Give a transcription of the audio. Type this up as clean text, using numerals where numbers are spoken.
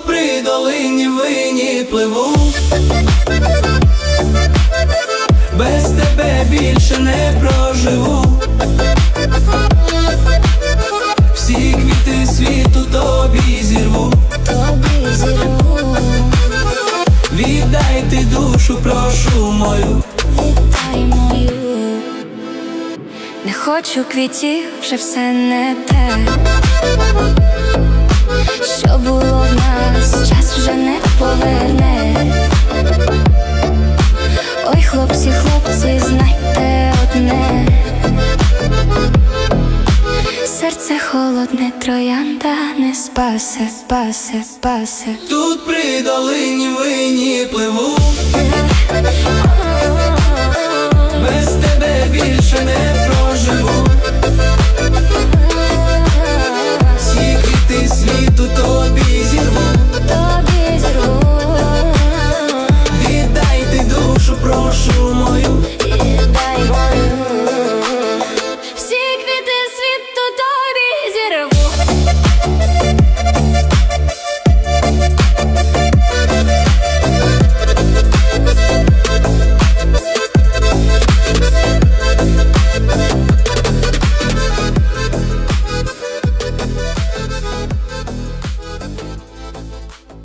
Тут при долині винні пливу, без тебе більше не проживу. Всі квіти світу тобі зірву, віддай ти душу, прошу мою. Віддай мою. Не хочу квітів, вже все не те, що було в нас, час вже не поверне. Ой, хлопці, хлопці, знайте одне: серце холодне, троянда не спасе, спасе, спасе. Тут при долині винні пливу, без тебе більше не